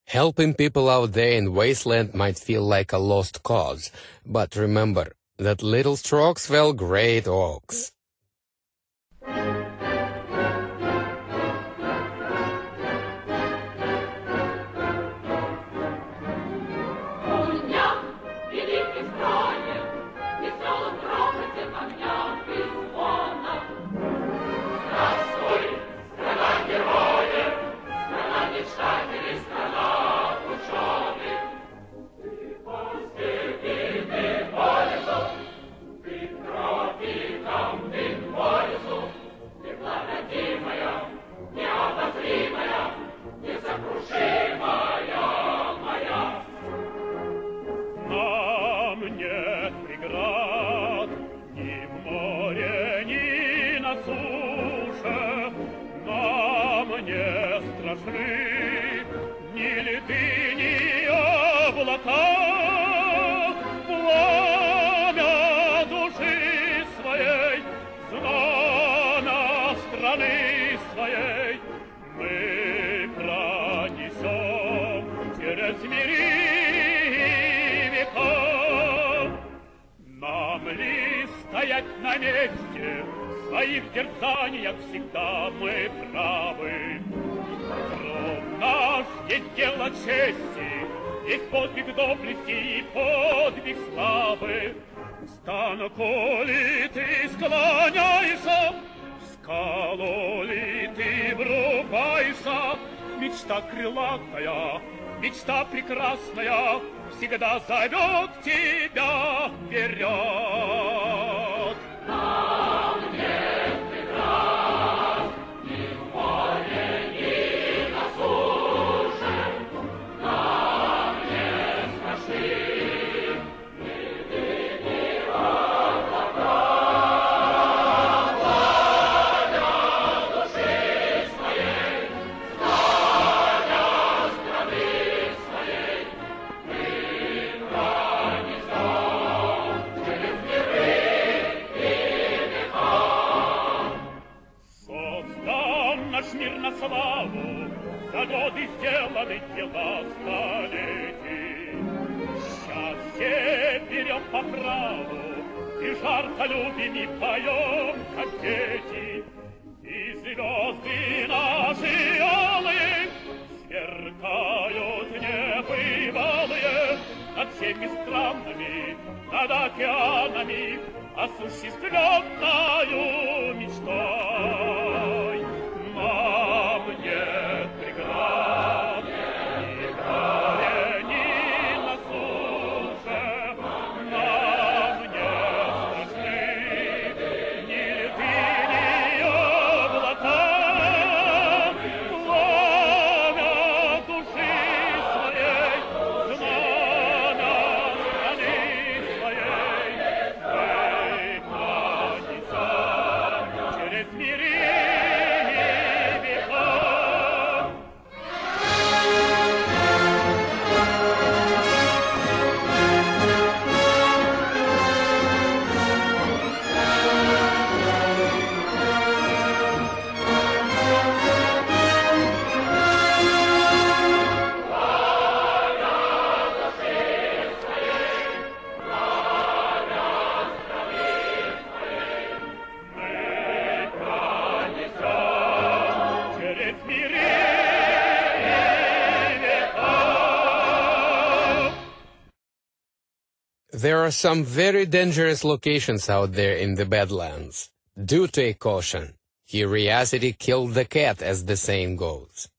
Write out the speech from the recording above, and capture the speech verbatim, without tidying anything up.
Helping people out there in wasteland might feel like a lost cause, but remember that little strokes fell great oaks. Ни леты, ни облака, пламя души своей, знамя страны своей мы пронесем через миры века. Нам ли стоять на месте, в своих терзаниях всегда мы правы. Труд наш есть дело чести, есть подвиг доблести и подвиг славы. Станку ли ты склоняешься, в скалу ли ты врубаешься, мечта крылатая, мечта прекрасная всегда зовет тебя вперед. Нам нет преград ни в море, ни на суше, нам не страшны ни льды, ни облака. Пламя души своей, знамя страны своей мы пронесем через миры и века. Создан наш мир на славу, за годы сделаны дела столетий. Счастье берем по праву, и жарко любим и поем, как дети. И звезды наши алые сверкают небывалые над всеми странами, над океанами, осуществленною мечтой. Нам нет преград ни в море, ни на суше, нам не страшны ни льды, ни облака. Пламя души своей, знамя страны своей мы пронесем через миры и века. Мы пронесем через миры и века. There are some very dangerous locations out there in the Badlands. Do take caution. Curiosity killed the cat, as the saying goes.